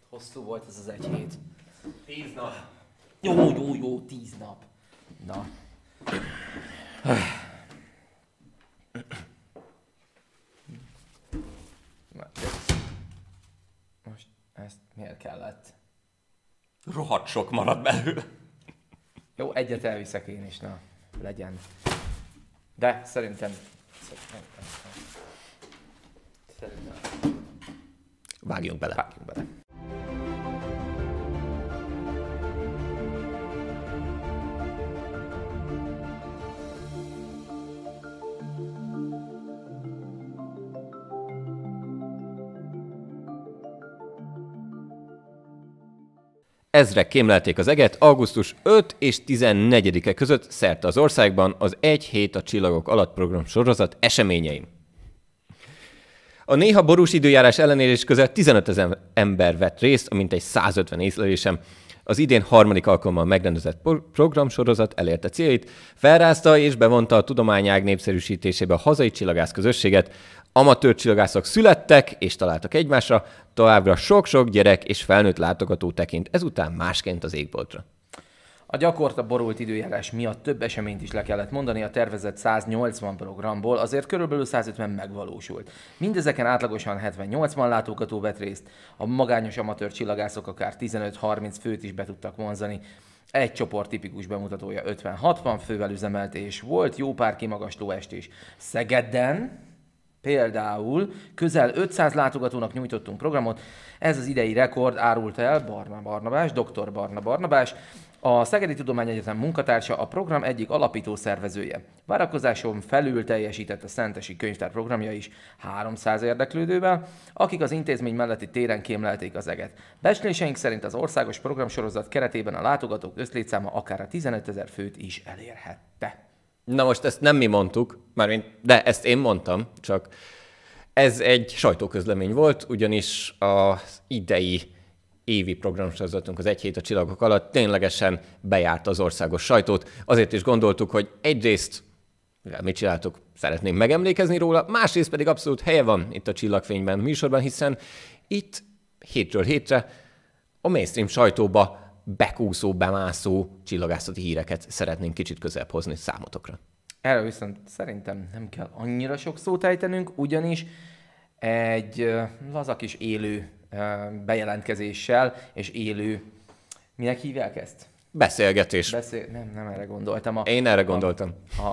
Hosszú volt ez az 1 hét. 10 nap. Jó, 10 nap. Na. Most ezt miért kellett? Rohadt sok maradt belőle. Jó, egyet elviszek én is, na, legyen. De szerintem... Vágjunk bele. Vágjunk bele. Ezrek kémlelték az eget augusztus 5 és 14-e között szerte az országban az Egy hét a csillagok alatt program sorozat eseményein. A néha borús időjárás ellenére is közel 15 000 ember vett részt a mintegy 150 észlelésem. Az idén harmadik alkalommal megrendezett programsorozat elérte céljait, felrázta és bevonta a tudományág népszerűsítésébe a hazai csillagász közösséget. Amatőr csillagászok születtek és találtak egymásra, továbbra sok-sok gyerek és felnőtt látogató tekint ezután másként az égboltra. A gyakorta borult időjárás miatt több eseményt is le kellett mondani, a tervezett 180 programból azért körülbelül 150 megvalósult. Mindezeken átlagosan 70-80 látogató vett részt, a magányos amatőr csillagászok akár 15-30 főt is be tudtak vonzani. Egy csoport tipikus bemutatója 50-60 fővel üzemelt, és volt jó pár kimagasló estés. Szegeden például közel 500 látogatónak nyújtottunk programot, ez az idei rekord, árulta el Barna Barnabás, dr. Barna Barnabás, a Szegedi Tudományegyetem munkatársa, a program egyik alapító szervezője. Várakozáson felül teljesített a Szentesi Könyvtár programja is 300 érdeklődővel, akik az intézmény melletti téren kémlelték az eget. Becsléseink szerint az országos programsorozat keretében a látogatók összlétszáma akár a 15 000 főt is elérhette. Na most ezt nem mi mondtuk, de ezt én mondtam, csak ez egy sajtóközlemény volt, ugyanis az idei évi programsorozatunk az Egy hét a csillagok alatt ténylegesen bejárta az országos sajtót. Azért is gondoltuk, hogy egyrészt, mivel mit csináltuk, szeretnénk megemlékezni róla, másrészt pedig abszolút helye van itt a Csillagfényben műsorban, hiszen itt hétről hétre a mainstream sajtóba bekúszó, bemászó csillagászati híreket szeretnénk kicsit közelebb hozni számotokra. Erről viszont szerintem nem kell annyira sok szót ejtenünk, ugyanis egy lazak is élő bejelentkezéssel és élő... Minek hívják ezt? Beszélgetés. Nem erre gondoltam. Én erre gondoltam.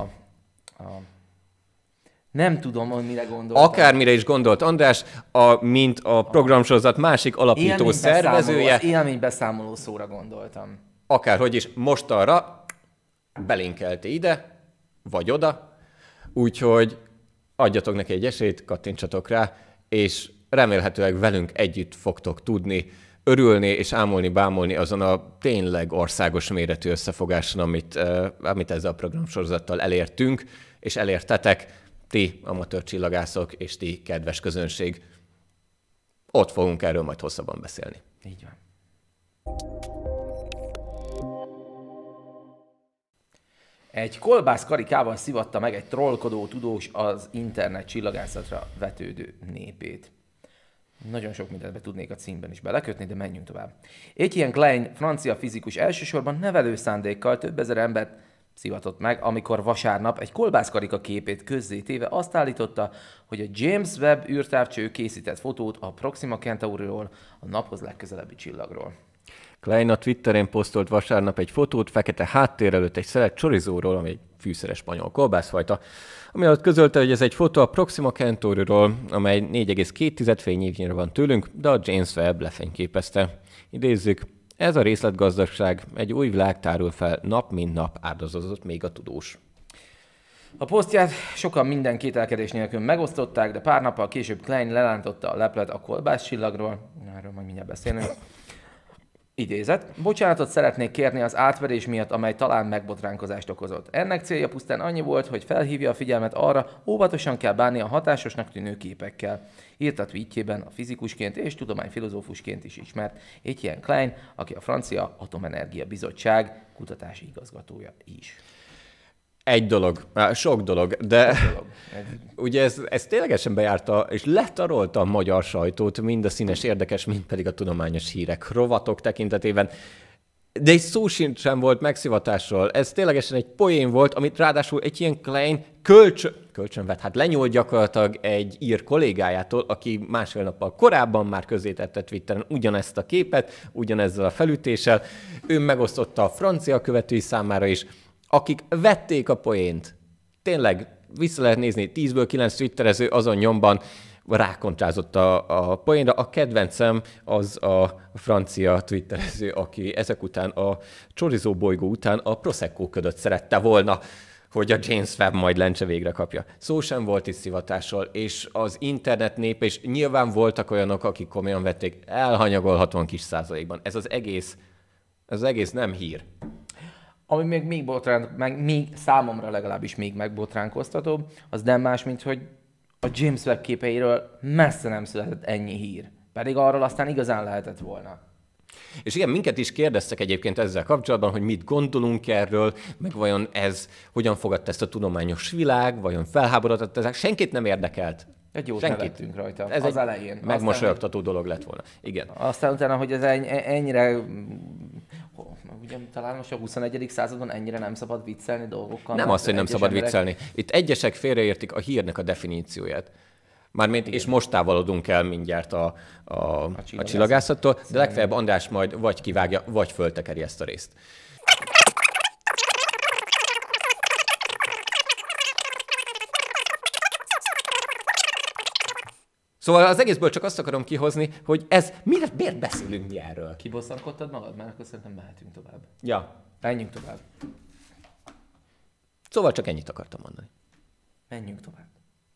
Nem tudom, hogy mire gondoltam. Akármire is gondolt András, mint a programsorozat másik alapító szervezője. Élménybeszámoló szóra gondoltam. Akárhogy is, mostanra belinkelte ide, vagy oda, úgyhogy adjatok neki egy esélyt, kattintsatok rá, és remélhetőleg velünk együtt fogtok tudni örülni és ámulni, bámulni azon a tényleg országos méretű összefogáson, amit ezzel a programsorozattal elértünk, és elértetek, ti amatőr csillagászok és ti kedves közönség. Ott fogunk erről majd hosszabban beszélni. Így van. Egy kolbász karikával szivatta meg egy trollkodó tudós az internet csillagászatra vetődő népét. Nagyon sok mindent be tudnék a címben is belekötni, de menjünk tovább. Etienne Klein, francia fizikus elsősorban nevelő szándékkal több ezer embert szivatott meg, amikor vasárnap egy kolbászkarika képét közzétéve azt állította, hogy a James Webb űrtávcső készített fotót a Proxima Centauriról, a naphoz legközelebbi csillagról. Klein a Twitteren posztolt vasárnap egy fotót fekete háttér előtt egy szelet chorizóról, ami egy fűszeres spanyol kolbászfajta, ami alatt közölte, hogy ez egy fotó a Proxima Centauriról, amely 4,2 fényévnyire van tőlünk, de a James Webb lefényképezte. Idézzük, ez a részletgazdagság, egy új világ tárul fel, nap mint nap áldozatot még a tudós. A posztját sokan minden kételkedés nélkül megosztották, de pár nappal később Klein lelántotta a leplet a kolbászcsillagról, erről majd mindjárt beszélünk. Idézet. Bocsánatot szeretnék kérni az átverés miatt, amely talán megbotránkozást okozott. Ennek célja pusztán annyi volt, hogy felhívja a figyelmet arra, óvatosan kell bánni a hatásosnak tűnő képekkel. Írt a tweetjében a fizikusként és tudományfilozófusként is ismert Etienne Klein, aki a Francia Atomenergia Bizottság kutatási igazgatója is. Egy dolog, sok dolog, de ugye ez ténylegesen bejárta, és letarolta a magyar sajtót, mind a színes érdekes, mind pedig a tudományos hírek, rovatok tekintetében. De egy szó sem volt megszivatásról. Ez ténylegesen egy poén volt, amit ráadásul egy ilyen Klein kölcsön vett, hát lenyúlt gyakorlatilag egy ír kollégájától, aki másfél nappal korábban már közzétette Twitteren ugyanezt a képet, ugyanezzel a felütéssel. Ő megosztotta a francia követői számára is, akik vették a poént. Tényleg, vissza lehet nézni, 10-ből 9 twitterező azon nyomban rákontrázott a poénra. A kedvencem az a francia twitterező, aki ezek után a Chorizo bolygó után a Prosecco ködöt szerette volna, hogy a James Webb majd lencse végre kapja. Szó sem volt itt szivatásról, és az internet nép, és nyilván voltak olyanok, akik komolyan vették, elhanyagolhatóan kis százalékban. Ez az egész nem hír. Ami még számomra legalábbis még megbotránkoztatóbb, az nem más, mint hogy a James Webb képeiről messze nem született ennyi hír. Pedig arról aztán igazán lehetett volna. És igen, minket is kérdeztek egyébként ezzel kapcsolatban, hogy mit gondolunk erről, meg vajon ez hogyan fogadta ezt a tudományos világ, vajon felháborodott ezek. Senkit nem érdekelt. Egy jót nevettünk rajta ez az elején. Megmosolyogtató dolog lett volna. Igen. Aztán utána, hogy ez ennyire... Ugye talán most a 21. századon ennyire nem szabad viccelni dolgokkal. Nem az, hogy nem szabad viccelni. Itt egyesek félreértik a hírnek a definícióját. Mármint, és most távolodunk el mindjárt a csillagászattól, de legfeljebb András majd vagy kivágja, vagy föltekeri ezt a részt. Szóval az egészből csak azt akarom kihozni, hogy miért beszélünk mi erről? Kibosszankodtad magad? Mert akkor szerintem mehetünk tovább. Ja. Menjünk tovább. Szóval csak ennyit akartam mondani. Menjünk tovább.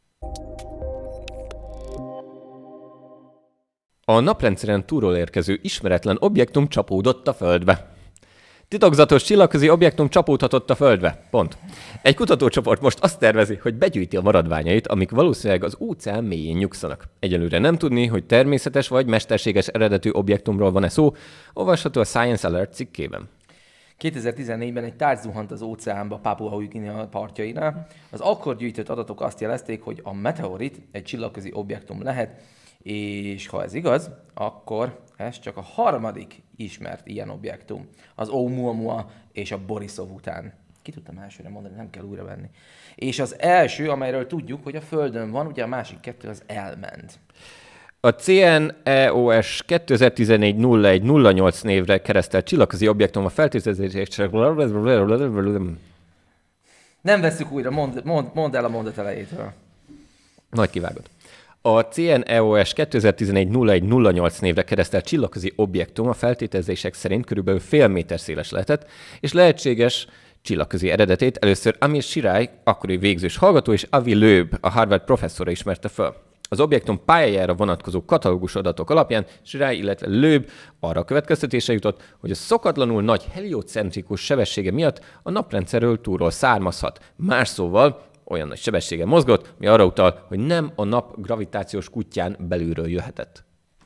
A naprendszeren túlról érkező ismeretlen objektum csapódott a Földbe. Titokzatos csillagközi objektum csapódhatott a Földbe. Pont. Egy kutatócsoport most azt tervezi, hogy begyűjti a maradványait, amik valószínűleg az óceán mélyén nyugszanak. Egyelőre nem tudni, hogy természetes vagy mesterséges eredetű objektumról van-e szó, olvasható a Science Alert cikkében. 2014-ben egy tárgy zuhant az óceánba Papua Új Guinea partjainál. Az akkor gyűjtött adatok azt jelezték, hogy a meteorit egy csillagközi objektum lehet, és ha ez igaz, akkor ez csak a harmadik ismert ilyen objektum. Az Oumuamua és a Borisov után. Ki tudtam elsőre mondani, nem kell újra venni. És az első, amelyről tudjuk, hogy a Földön van, ugye a másik kettő az elment. A CNEOS 2014-01-08 névre keresztelt csillagközi objektum a feltételezések... Nem vesszük újra, mondd el a mondat elejétől. Nagy kivágod. A CNEOS 2014-01-08 névre keresztelt csillagközi objektum a feltételezések szerint körülbelül fél méter széles lehetett, és lehetséges csillagközi eredetét először Amir Shirai, akkori végzős hallgató, és Avi Loeb, a Harvard professzora ismerte föl. Az objektum pályájára vonatkozó katalógus adatok alapján Shirai, illetve Loeb arra a következtetése jutott, hogy a szokatlanul nagy heliocentrikus sebessége miatt a naprendszerről túlról származhat. Más szóval olyan nagy sebessége mozgott, mi arra utal, hogy nem a nap gravitációs kutyán belülről jöhetett.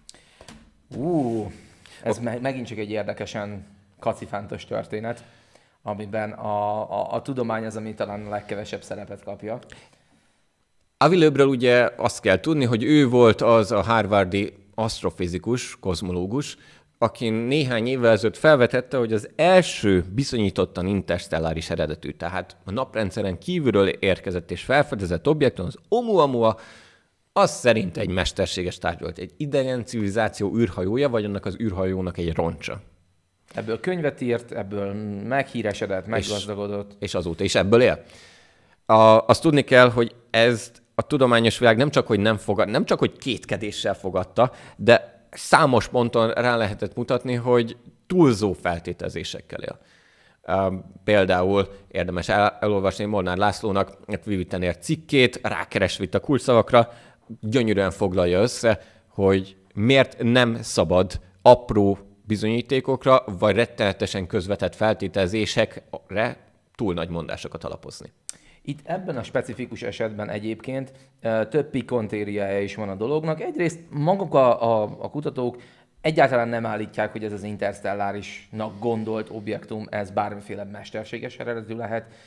Ez megint csak egy érdekesen kacifántos történet, amiben a tudomány az, ami talán a legkevesebb szerepet kapja. Avi Loebről ugye azt kell tudni, hogy ő volt az a harvardi asztrofizikus, kozmológus, aki néhány évvel ezelőtt felvetette, hogy az első bizonyítottan interstelláris eredetű, tehát a naprendszeren kívülről érkezett és felfedezett objektum, az Oumuamua, az szerint egy mesterséges tárgy volt, egy idegen civilizáció űrhajója, vagy annak az űrhajónak egy roncsa. Ebből könyvet írt, ebből meghíresedett, meggazdagodott. És azóta is ebből él. Azt tudni kell, hogy ezt a tudományos világ nem csak hogy kétkedéssel fogadta, de számos ponton rá lehetett mutatni, hogy túlzó feltételezésekkel él. Például érdemes elolvasni Molnár Lászlónak Vivi Tenér cikkét, rákeresve itt a kulcsszavakra, gyönyörűen foglalja össze, hogy miért nem szabad apró bizonyítékokra, vagy rettenetesen közvetett feltételezésekre túl nagy mondásokat alapozni. Itt ebben a specifikus esetben egyébként több pikantériája is van a dolognak. Egyrészt maguk a kutatók egyáltalán nem állítják, hogy ez az interstellárisnak gondolt objektum, ez bármiféle mesterséges eredetű lehet.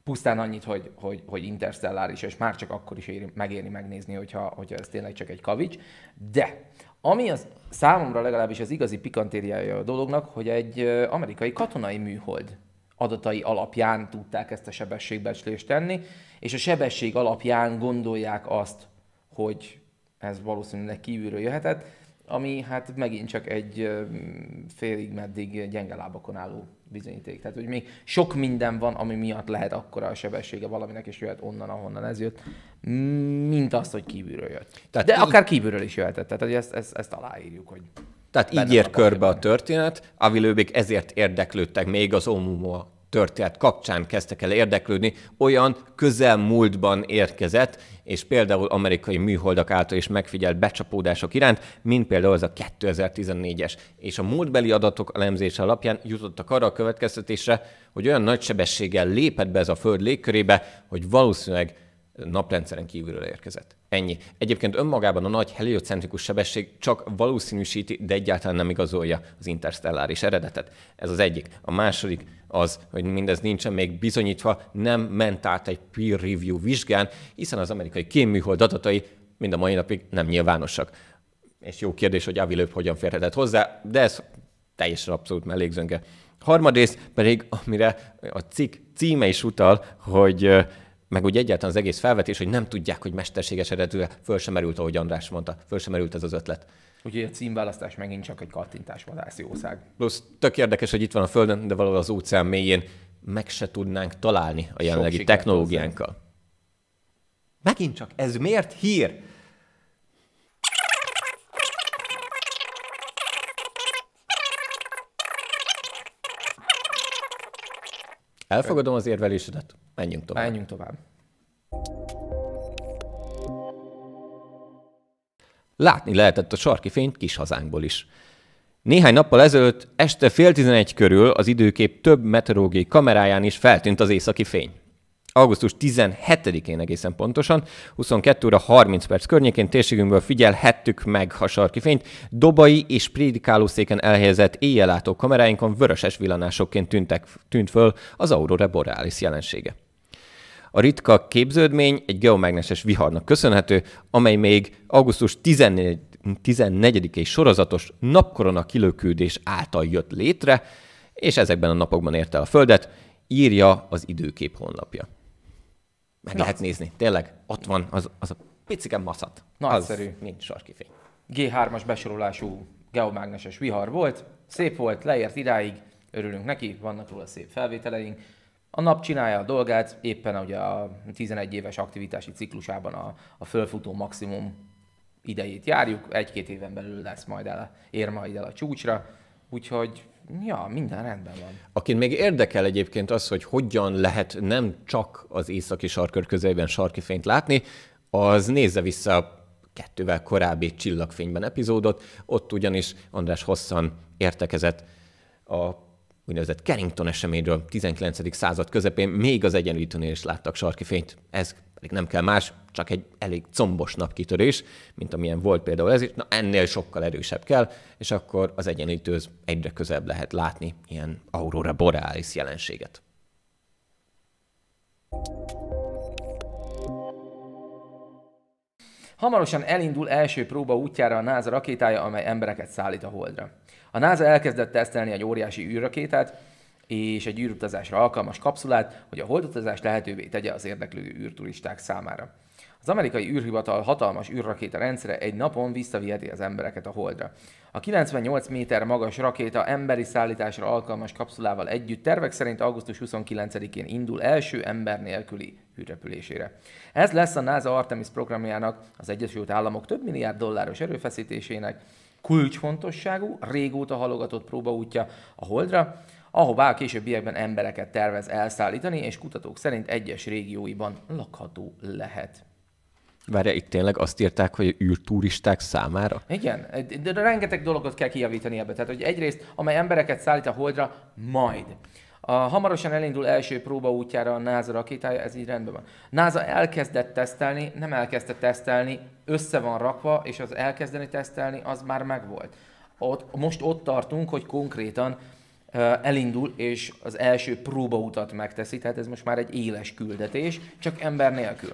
pusztán annyit, hogy interstelláris, és már csak akkor is megéri megnézni, hogyha ez tényleg csak egy kavics. De ami az számomra legalábbis az igazi pikantériája a dolognak, hogy egy amerikai katonai műhold adatai alapján tudták ezt a sebességbecslést tenni, és a sebesség alapján gondolják azt, hogy ez valószínűleg kívülről jöhetett, ami hát megint csak egy félig meddig gyenge lábakon álló bizonyíték. Tehát, hogy még sok minden van, ami miatt lehet akkora a sebessége valaminek, és jöhet onnan, ahonnan ez jött, mint azt, hogy kívülről jött. Tehát de akár kívülről is jöhetett, tehát hogy ezt aláírjuk, hogy... Tehát így ér körbe a történet, avilőbék ezért érdeklődtek, még az Oumuamua történet kapcsán kezdtek el érdeklődni, olyan közelmúltban érkezett, és például amerikai műholdak által is megfigyelt becsapódások iránt, mint például ez a 2014-es. És a múltbeli adatok elemzése alapján jutottak arra a következtetésre, hogy olyan nagy sebességgel lépett be ez a Föld légkörébe, hogy valószínűleg naprendszeren kívülről érkezett. Ennyi. Egyébként önmagában a nagy heliocentrikus sebesség csak valószínűsíti, de egyáltalán nem igazolja az interstelláris eredetet. Ez az egyik. A második az, hogy mindez nincsen még bizonyítva, nem ment át egy peer review vizsgán, hiszen az amerikai kémműhold adatai mind a mai napig nem nyilvánosak. És jó kérdés, hogy Avi Loeb hogyan férhetett hozzá, de ez teljesen abszolút mellékzönge. Harmadrészt pedig, amire a cikk címe is utal, hogy meg úgy egyáltalán az egész felvetés, hogy nem tudják, hogy mesterséges eredetűre föl sem merült, ahogy András mondta, föl sem merült ez az ötlet. Úgyhogy a címválasztás megint csak egy kattintásvadász jószág. Plusz tök érdekes, hogy itt van a Földön, de valahol az óceán mélyén meg se tudnánk találni a jelenlegi technológiánkkal. Megint csak, ez miért hír? Elfogadom az érvelésedet. Menjünk tovább. Látni lehetett a sarki fényt kis hazánkból is. Néhány nappal ezelőtt este 10:30 körül az időkép több meteorológiai kameráján is feltűnt az északi fény. Augusztus 17-én egészen pontosan, 22 óra 30 perc környékén térségünkből figyelhettük meg a sarki fényt. Dobai és prédikálószéken elhelyezett éjjellátó kameráinkon vöröses villanásokként tűnt föl az aurora borealis jelensége. A ritka képződmény egy geomágneses viharnak köszönhető, amely még augusztus 14-i sorozatos napkorona kilöküldés által jött létre, és ezekben a napokban érte el a Földet, írja az időkép honlapja. Meg lehet nézni, tényleg, ott van az a picike maszat. Nagyszerű. Az, mint sarki fény. G3-as besorolású geomágneses vihar volt, szép volt, leért idáig, örülünk neki, vannak róla szép felvételeink. A nap csinálja a dolgát, éppen ugye a 11 éves aktivitási ciklusában a fölfutó maximum idejét járjuk, 1-2 éven belül ér majd el a csúcsra, úgyhogy ja, minden rendben van. Akin még érdekel egyébként az, hogy hogyan lehet nem csak az északi sarkkör közelében sarki fényt látni, az nézze vissza a 2-vel korábbi Csillagfényben epizódot, ott ugyanis András hosszan értekezett a úgynevezett Carrington eseményről, 19. század közepén még az Egyenlítőnél is láttak sarki fényt. Ez pedig nem kell más, csak egy elég combos napkitörés, mint amilyen volt például ez is. Na, ennél sokkal erősebb kell, és akkor az Egyenlítőhöz egyre közelebb lehet látni ilyen aurora borealis jelenséget. Hamarosan elindul első próba útjára a NASA rakétája, amely embereket szállít a Holdra. A NASA elkezdett tesztelni egy óriási űrrakétát és egy űrutazásra alkalmas kapszulát, hogy a holdutazást lehetővé tegye az érdeklődő űrturisták számára. Az amerikai űrhivatal hatalmas űrrakéta rendszere egy napon visszaviheti az embereket a Holdra. A 98 méter magas rakéta emberi szállításra alkalmas kapszulával együtt tervek szerint augusztus 29-én indul első ember nélküli űrrepülésére. Ez lesz a NASA Artemis programjának, az Egyesült Államok több milliárd dolláros erőfeszítésének kulcsfontosságú, régóta halogatott próbaútja a Holdra, ahová a későbbiekben embereket tervez elszállítani, és kutatók szerint egyes régióiban lakható lehet. Várja, itt tényleg azt írták, hogy űrturisták számára? Igen, de rengeteg dologot kell kijavítani ebbe. Tehát, hogy egyrészt, amely embereket szállít a Holdra, majd. Hamarosan elindul első próbaútjára a NASA rakétája, ez így rendben van. NASA elkezdett tesztelni, nem elkezdte tesztelni, össze van rakva, és az elkezdeni tesztelni, az már megvolt. Most ott tartunk, hogy konkrétan elindul, és az első próbautat megteszi, tehát ez most már egy éles küldetés, csak ember nélkül.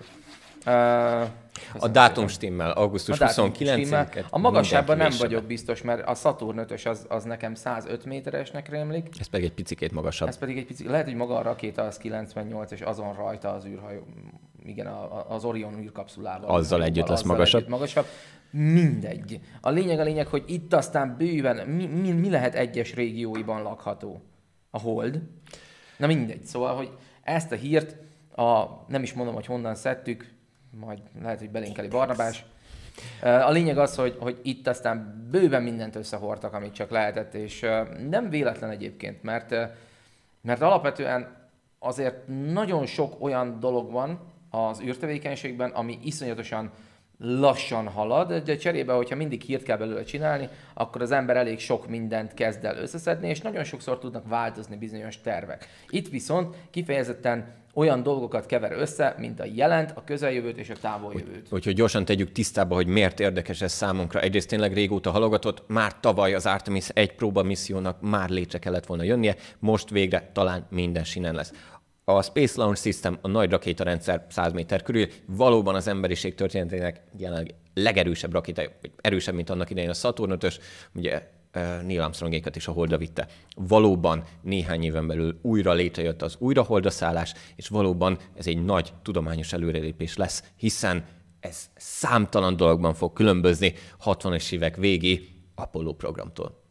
A dátum stimmel, augusztus 29-én. A magasságban nem vagyok biztos, mert a Saturn 5-ös az nekem 105 méteresnek rémlik. Ez pedig egy picikét magasabb. Ez pedig egy picit, lehet, hogy maga a rakéta az 98, és azon rajta az űrhajó, igen, az Orion űrkapszulával. Azzal együtt lesz magasabb. Mindegy. A lényeg, hogy itt aztán bőven mi lehet egyes régióiban lakható? A Hold. Na mindegy. Szóval, hogy ezt a hírt, nem is mondom, hogy honnan szedtük, majd lehet, hogy belénkeli Barnabás. A lényeg az, hogy itt aztán bőven mindent összehordtak, amit csak lehetett, és nem véletlen egyébként, mert alapvetően azért nagyon sok olyan dolog van az űrtevékenységben, ami iszonyatosan lassan halad, de cserébe, hogyha mindig hírt kell belőle csinálni, akkor az ember elég sok mindent kezd el összeszedni, és nagyon sokszor tudnak változni bizonyos tervek. Itt viszont kifejezetten olyan dolgokat kever össze, mint a jelent, a közeljövőt és a távoljövőt. Úgyhogy gyorsan tegyük tisztába, hogy miért érdekes ez számunkra. Egyrészt tényleg régóta halogatott, már tavaly az Artemis 1 próba missziónak már létre kellett volna jönnie, most végre talán minden sinen lesz. A Space Launch System, a nagy rakétarendszer 100 méter körül, valóban az emberiség történetének jelenleg legerősebb rakéta, erősebb, mint annak idején a Saturn 5-ös, ugye Neil Armstrongékat is a Holdra vitte. Valóban néhány éven belül újra létrejött az újra Holdra szállás, és valóban ez egy nagy tudományos előrelépés lesz, hiszen ez számtalan dologban fog különbözni 60-es évek végi Apollo programtól.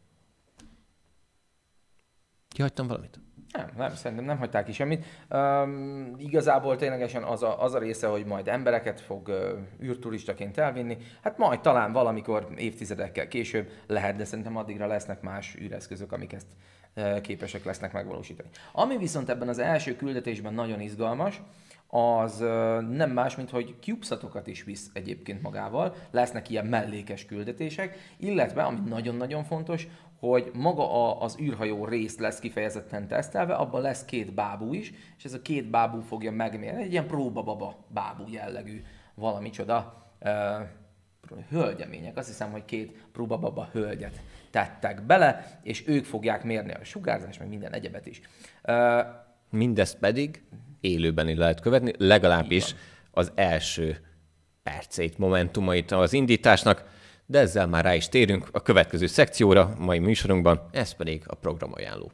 Kihagytam valamit? Nem, szerintem nem hagyták ki semmit. Igazából ténylegesen az a része, hogy majd embereket fog űrturistaként elvinni, hát majd talán valamikor évtizedekkel később lehet, de szerintem addigra lesznek más űreszközök, amik ezt képesek lesznek megvalósítani. Ami viszont ebben az első küldetésben nagyon izgalmas, az nem más, mint hogy CubeSatokat is visz egyébként magával, lesznek ilyen mellékes küldetések, illetve, ami nagyon-nagyon fontos, hogy maga az űrhajó rész lesz kifejezetten tesztelve, abban lesz 2 bábú is, és ez a 2 bábú fogja megmérni, egy ilyen próbababa bábú jellegű valami csoda hölgyemények. Azt hiszem, hogy 2 próbababa hölgyet tettek bele, és ők fogják mérni a sugárzást, meg minden egyebet is. Mindezt pedig élőben is lehet követni, legalábbis az első percét, momentumait az indításnak, de ezzel már rá is térünk a következő szekcióra mai műsorunkban, ez pedig a programajánló.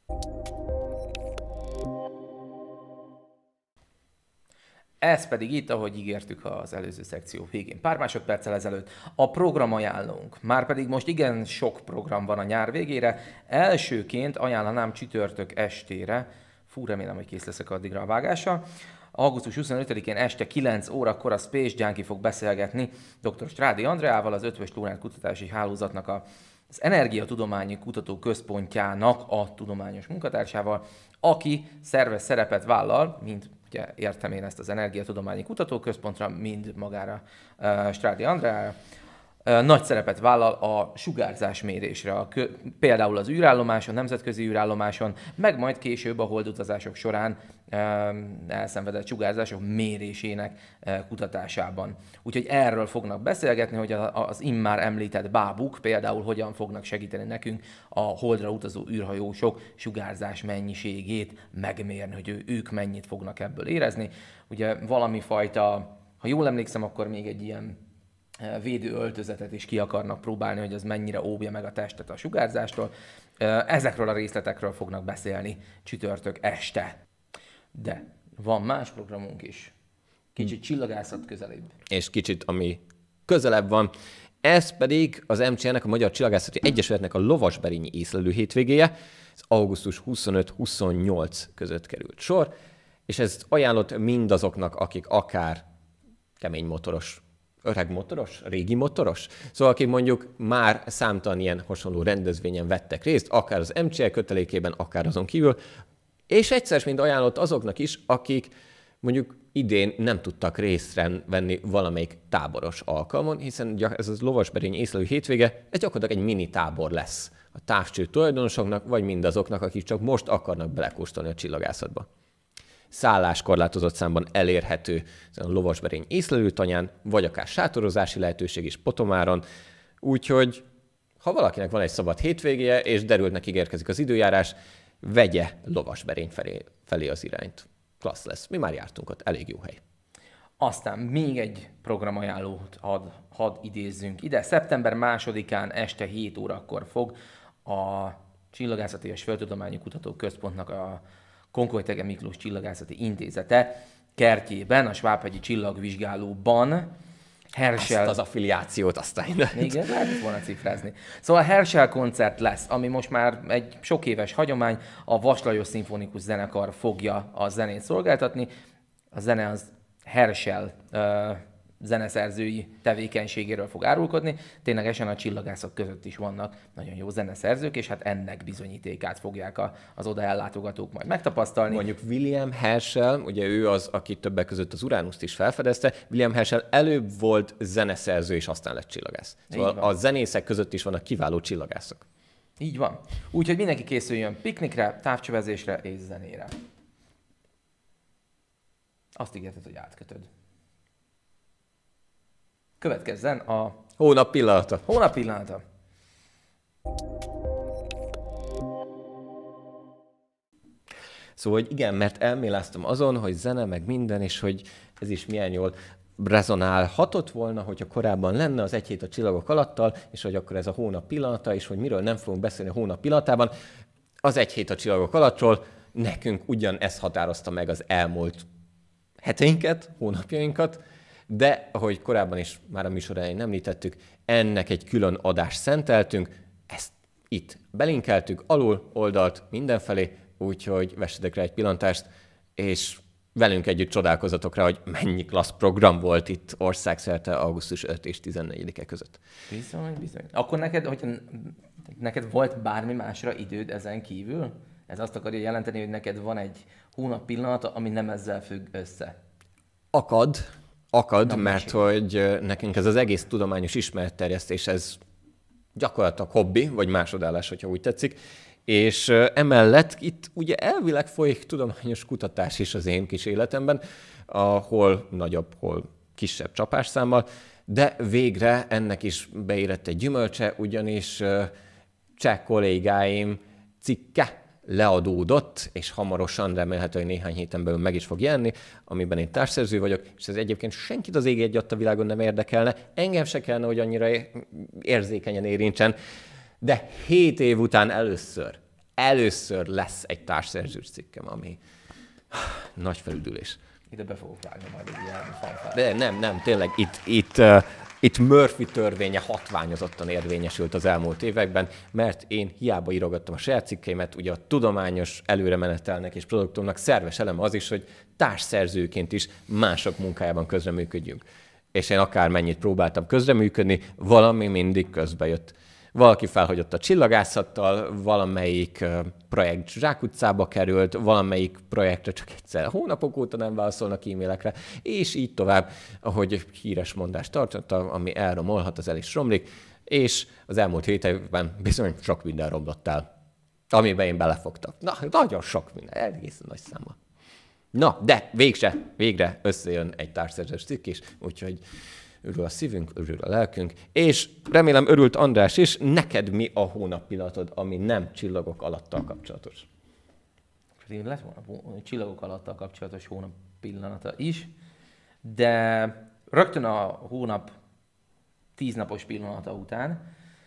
Ez pedig itt, ahogy ígértük az előző szekció végén, pár másodperccel ezelőtt, a programajánlónk. Márpedig most igen sok program van a nyár végére. Elsőként ajánlanám csütörtök estére, remélem, hogy kész leszek addigra a vágással. Augusztus 25-én este 9 órakor a Space Junkie fog beszélgetni dr. Strádi Andreával, az Eötvös Loránd Kutatási Hálózatnak az Energiatudományi Kutatóközpontjának a tudományos munkatársával, aki szervez szerepet vállal, mint ugye értem én ezt az Energiatudományi Kutatóközpontra, mind magára Strádi Andreára, nagy szerepet vállal a sugárzásmérésre, például az űrállomáson, nemzetközi űrállomáson, meg majd később a holdutazások során elszenvedett sugárzások mérésének kutatásában. Úgyhogy erről fognak beszélgetni, hogy az immár említett bábuk például hogyan fognak segíteni nekünk a holdra utazó űrhajósok sugárzás mennyiségét megmérni, hogy ők mennyit fognak ebből érezni. Ugye valami fajta, ha jól emlékszem, akkor még egy ilyen védőöltözetet is ki akarnak próbálni, hogy az mennyire óvja meg a testet a sugárzástól. Ezekről a részletekről fognak beszélni csütörtök este. De van más programunk is. Kicsit csillagászat közelébb. És kicsit, ami közelebb van. Ez pedig az MCN-nek, a Magyar Csillagászati Egyesületnek a Lovasberényi észlelő hétvégéje. Ez augusztus 25-28 között került sor. És ez ajánlott mindazoknak, akik akár kemény motoros, öreg motoros, régi motoros. Szóval akik mondjuk már számtalan ilyen hasonló rendezvényen vettek részt, akár az MCL kötelékében, akár azon kívül, és egyszer mind ajánlott azoknak is, akik mondjuk idén nem tudtak részt venni valamelyik táboros alkalmon, hiszen ez az Lovasberény észlelő hétvége, ez gyakorlatilag egy mini tábor lesz a távcső tulajdonosoknak, vagy mindazoknak, akik csak most akarnak belekóstolni a csillagászatba. Szállás korlátozott számban elérhető a Lovasberény észlelőtanyán, vagy akár sátorozási lehetőség is Potomáron, úgyhogy ha valakinek van egy szabad hétvégéje, és derültnek ígérkezik az időjárás, vegye Lovasberény felé az irányt. Klassz lesz. Mi már jártunk ott, elég jó hely. Aztán még egy programajánlót hadd idézzünk ide. Szeptember 2-án este 7 órakor fog a Csillagászati és Földtudományi Kutatóközpontnak a Konkoly-Thege Miklós Csillagászati Intézete kertjében, a Svábhegyi Csillagvizsgálóban Herschel... Ezt az affiliációt aztán... Igen, lehetett volna cifrázni. Szóval Herschel koncert lesz, ami most már egy sok éves hagyomány, a Vas Lajos Szimfonikus Zenekar fogja a zenét szolgáltatni. A zene az Herschel zeneszerzői tevékenységéről fog árulkodni. Ténylegesen a csillagászok között is vannak nagyon jó zeneszerzők, és hát ennek bizonyítékát fogják az oda ellátogatók majd megtapasztalni. Mondjuk William Herschel, ugye ő az, aki többek között az Uránuszt is felfedezte, William Herschel előbb volt zeneszerző, és aztán lett csillagász. Szóval a zenészek között is vannak kiváló csillagászok. Így van. Úgyhogy mindenki készüljön piknikre, távcsövezésre és zenére. Azt ígérted, hogy átkötöd. Következzen a... Hónap pillanata. Hónap pillanata. Szóval, hogy igen, mert elméláztam azon, hogy zene, meg minden, és hogy ez is milyen jól rezonálhatott volna, hogyha korábban lenne az Egy hét a csillagok alattal, és hogy akkor ez a hónap pillanata, és hogy miről nem fogunk beszélni a hónap pillanatában. Az Egy hét a csillagok alattról nekünk ugyanezt határozta meg az elmúlt heteinket, hónapjainkat, de ahogy korábban is már a műsor elején említettük, ennek egy külön adást szenteltünk, ezt itt belinkeltük, alul, oldalt, mindenfelé, úgyhogy vessetek rá egy pillantást, és velünk együtt csodálkozatok rá, hogy mennyi klassz program volt itt országszerte augusztus 5 és 14-e között. Bizony. Akkor neked volt bármi másra időd ezen kívül? Ez azt akarja jelenteni, hogy neked van egy hónap pillanata, ami nem ezzel függ össze? Akad, mert hogy nekünk ez az egész tudományos ismeretterjesztés, ez gyakorlatilag hobbi, vagy másodállás, hogyha úgy tetszik, és emellett itt ugye elvileg folyik tudományos kutatás is az én kis életemben, hol nagyobb, hol kisebb csapásszámmal, de végre ennek is beérett egy gyümölcse, ugyanis cseh kollégáim cikke leadódott, és hamarosan remélhető, hogy néhány héten belül meg is fog jelenni, amiben én társszerző vagyok, és ez egyébként senkit az ég egyatt a világon nem érdekelne, engem se kellene, hogy annyira érzékenyen érintsen, de 7 év után először lesz egy társszerzős cikkem, ami nagy felüdülés. Ide be fogok vágni majd egy ilyen fanfár. De nem, tényleg itt Murphy törvénye hatványozottan érvényesült az elmúlt években, mert én hiába írogattam a saját cikkeimet, ugye a tudományos előremenetelnek és produktumnak szerves eleme az is, hogy társszerzőként is mások munkájában közreműködjünk. És én akármennyit próbáltam közreműködni, valami mindig közbe jött. Valaki felhagyott a csillagászattal, valamelyik projekt zsákutcába került, valamelyik projektre csak egyszer hónapok óta nem válaszolnak e-mailekre, és így tovább, ahogy híres mondást tartottam, ami elromolhat, az el is romlik, és az elmúlt 7 évben bizony sok minden romlott el, amiben én belefogtam. Na, nagyon sok minden, egészen nagy számmal. Na, de végre összejön egy társszerzős cikk is, úgyhogy örül a szívünk, örül a lelkünk, és remélem örült András is, neked mi a hónap pillanatod, ami nem csillagok alattal kapcsolatos? Lett volna csillagok alattal kapcsolatos hónap pillanata is, de rögtön a hónap 10 napos pillanata után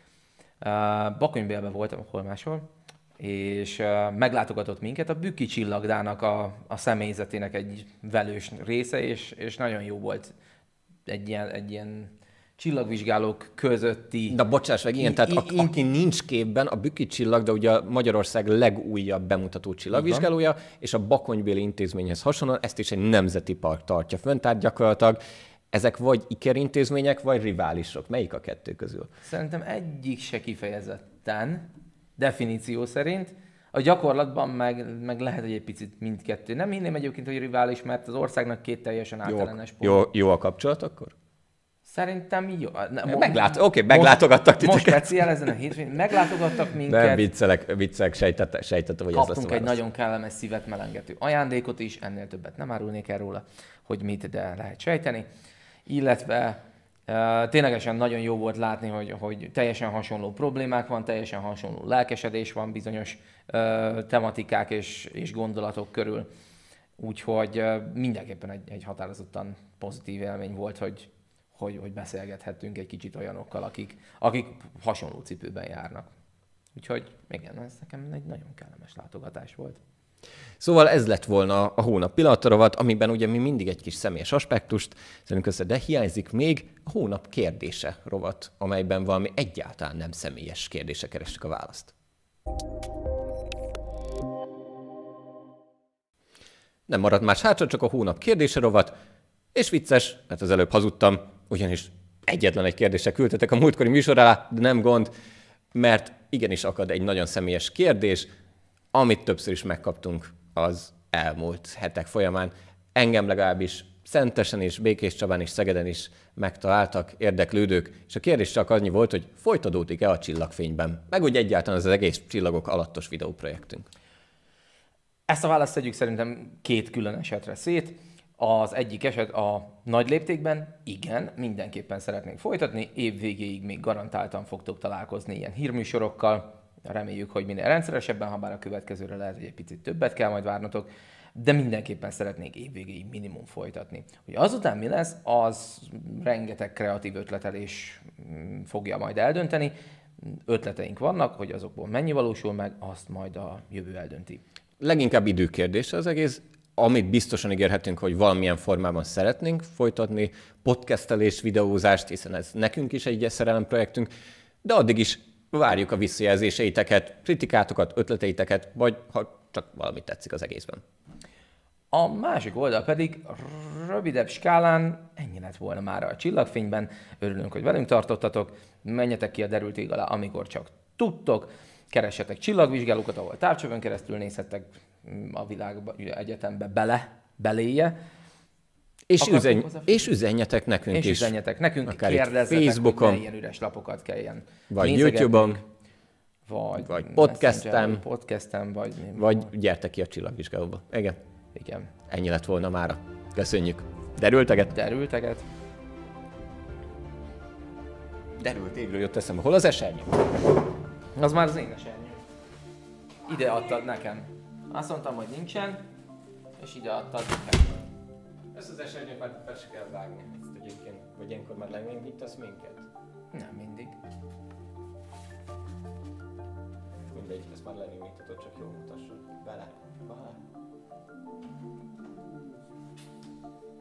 Bakonybélben voltam, hol máshol, és meglátogatott minket a Bükki Csillagdának a személyzetének egy velős része, és nagyon jó volt egy ilyen csillagvizsgálók közötti... De bocsáss meg, igen, tehát aki nincs képben, a Bükki Csillag, de ugye Magyarország legújabb bemutató csillagvizsgálója, és a Bakonybéli Intézményhez hasonlóan ezt is egy nemzeti park tartja fönn, tehát gyakorlatilag ezek vagy ikerintézmények, vagy riválisok. Melyik a kettő közül? Szerintem egyik se kifejezetten, definíció szerint. A gyakorlatban meg lehet, hogy egy picit mindkettő. Nem hinném egyébként, hogy rivális, mert az országnak két teljesen általános pont. Jó a kapcsolat akkor? Szerintem jó. Meglátogattak titeket. Most speciál ezen a hétvégén. Meglátogattak minket. Nem, viccelek, sejtettem, hogy ez lesz a Kaptunk egy nagyon kellemes szívet melengető ajándékot is, ennél többet nem árulnék el róla, hogy mit, de lehet sejteni. Illetve Ténylegesen nagyon jó volt látni, hogy teljesen hasonló problémák van, teljesen hasonló lelkesedés van bizonyos tematikák és gondolatok körül. Úgyhogy mindenképpen egy határozottan pozitív élmény volt, hogy beszélgethettünk egy kicsit olyanokkal, akik hasonló cipőben járnak. Úgyhogy igen, ez nekem egy nagyon kellemes látogatás volt. Szóval ez lett volna a hónap pillanata rovat, amiben ugye mi mindig egy kis személyes aspektust szedünk össze, de hiányzik még a hónap kérdése rovat, amelyben valami egyáltalán nem személyes kérdésre kerestük a választ. Nem maradt más hátra, csak a hónap kérdése rovat, és vicces, mert az előbb hazudtam, ugyanis egyetlen egy kérdésre küldtetek a múltkori műsor alá, de nem gond, mert igenis akad egy nagyon személyes kérdés, amit többször is megkaptunk az elmúlt hetek folyamán. Engem legalábbis Szentesen és Békés Csabán és Szegeden is megtaláltak érdeklődők, és a kérdés csak annyi volt, hogy folytatódik-e a Csillagfényben, meg úgy egyáltalán az egész Csillagok alattos videóprojektünk. Ezt a választ tegyük szerintem 2 külön esetre szét. Az egyik eset a nagy léptékben, igen, mindenképpen szeretnénk folytatni, év végéig még garantáltan fogtok találkozni ilyen hírműsorokkal, reméljük, hogy minél rendszeresebben, ha bár a következőre lehet, hogy egy picit többet kell majd várnotok, de mindenképpen szeretnénk évvégéig minimum folytatni. Hogy azután mi lesz, az rengeteg kreatív ötletelés fogja majd eldönteni. Ötleteink vannak, hogy azokból mennyi valósul meg, azt majd a jövő eldönti. Leginkább időkérdés az egész, amit biztosan ígérhetünk, hogy valamilyen formában szeretnénk folytatni, podcastelés, videózást, hiszen ez nekünk is egy szerelem projektünk, de addig is várjuk a visszajelzéseiteket, kritikátokat, ötleteiteket, vagy ha csak valami tetszik az egészben. A másik oldal pedig rövidebb skálán ennyi lett volna már a Csillagfényben. Örülünk, hogy velünk tartottatok. Menjetek ki a derült ég alá, amikor csak tudtok. Keressetek csillagvizsgálókat, ahol távcsövön keresztül nézhettek a világba, egyetembe beléje. És üzenjetek nekünk is. És üzenjetek nekünk, akár kérdezzetek, Facebookon, hogy ne ilyen üres lapokat kelljen vagy YouTube-on, vagy podcasten, vagy vagy gyertek ki a csillagvizsgálóba. Igen. igen. Ennyi lett volna mára. Köszönjük. Derülteget? Derülteget. Derült égről jött eszembe. Hol az esernyő? Az már az én esernyőm. Ide adtad nekem. Azt mondtam, hogy nincsen, és ide adtad nekem. Ezt az esernyőt már be se kell vágni. Ezt egyébként, vagy ilyenkor már lenémítasz minket? Nem mindig. Mindegy, ezt már lenémítatod, csak jól mutasson. Bele.